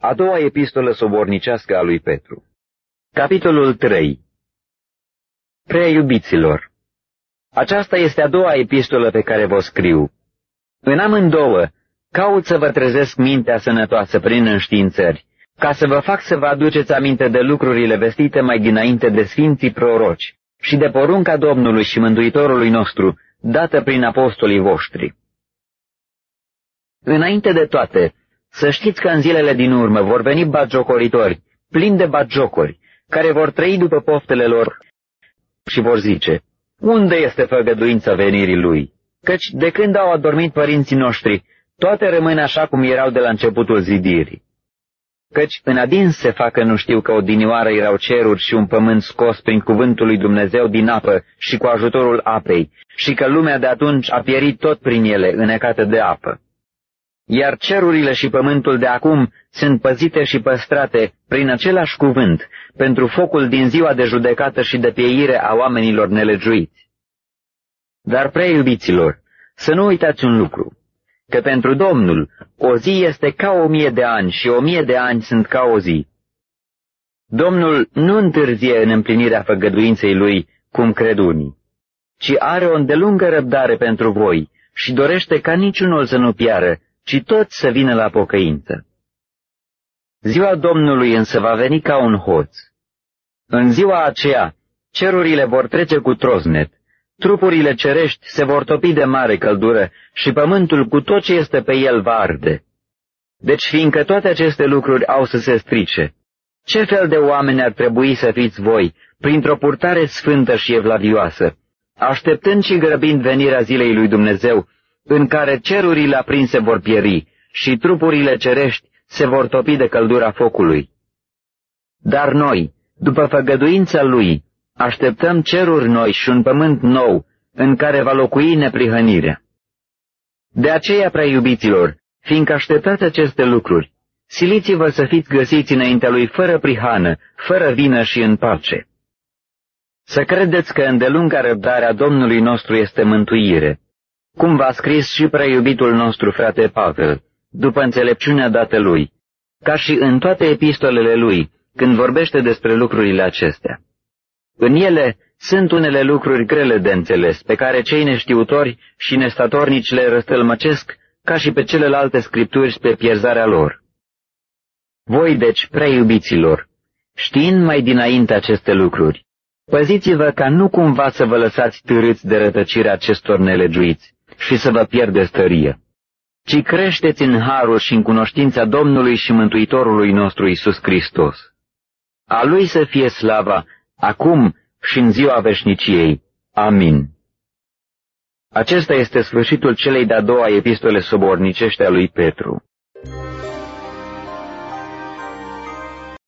A doua epistolă sobornicească a lui Petru. Capitolul 3. Prea iubiților, aceasta este a doua epistolă pe care vă scriu. În amândouă, caut să vă trezesc mintea sănătoasă prin înștiințări, ca să vă fac să vă aduceți aminte de lucrurile vestite mai dinainte de sfinții proroci și de porunca Domnului și Mântuitorului nostru, dată prin apostolii voștri. Înainte de toate, să știți că în zilele din urmă vor veni batjocoritori, plini de batjocori, care vor trăi după poftele lor și vor zice: unde este făgăduința venirii lui? Căci de când au adormit părinții noștri, toate rămân așa cum erau de la începutul zidirii. Căci în adins se facă nu știu că odinioară erau ceruri și un pământ scos prin cuvântul lui Dumnezeu din apă și cu ajutorul apei, și că lumea de atunci a pierit tot prin ele, înecată de apă. Iar cerurile și pământul de acum sunt păzite și păstrate prin același cuvânt, pentru focul din ziua de judecată și de pieire a oamenilor nelegiuiți. Dar, prea iubiților, să nu uitați un lucru, că pentru Domnul o zi este ca 1000 de ani și 1000 de ani sunt ca o zi. Domnul nu întârzie în împlinirea făgăduinței lui, cum cred unii, ci are o îndelungă răbdare pentru voi și dorește ca niciunul să nu piară, ci toți să vină la pocăință. Ziua Domnului însă va veni ca un hoț. În ziua aceea, cerurile vor trece cu troznet, trupurile cerești se vor topi de mare căldură și pământul cu tot ce este pe el va arde. Deci, fiindcă toate aceste lucruri au să se strice, ce fel de oameni ar trebui să fiți voi, printr-o purtare sfântă și evlavioasă, așteptând și grăbind venirea zilei lui Dumnezeu, în care cerurile aprinse vor pieri și trupurile cerești se vor topi de căldura focului? Dar noi, după făgăduința lui, așteptăm ceruri noi și un pământ nou, în care va locui neprihănirea. De aceea, prea iubiților, fiindcă așteptați aceste lucruri, siliți-vă să fiți găsiți înaintea lui fără prihană, fără vină și în pace. Să credeți că îndelunga răbdarea Domnului nostru este mântuire, cum v-a scris și prea iubitul nostru frate Pavel, după înțelepciunea dată lui, ca și în toate epistolele lui, când vorbește despre lucrurile acestea. În ele sunt unele lucruri grele de înțeles, pe care cei neștiutori și nestatornici le răstălmăcesc, ca și pe celelalte scripturi spre pierzarea lor. Voi, deci, prea iubiților, știind mai dinainte aceste lucruri, păziți-vă ca nu cumva să vă lăsați târâți de rătăcirea acestor nelegiuiți și să vă pierdeți tăria, ci creșteți în harul și în cunoștința Domnului și Mântuitorului nostru Iisus Hristos. A Lui să fie slava, acum și în ziua veșniciei. Amin. Acesta este sfârșitul celei de-a doua epistole sobornicești a lui Petru.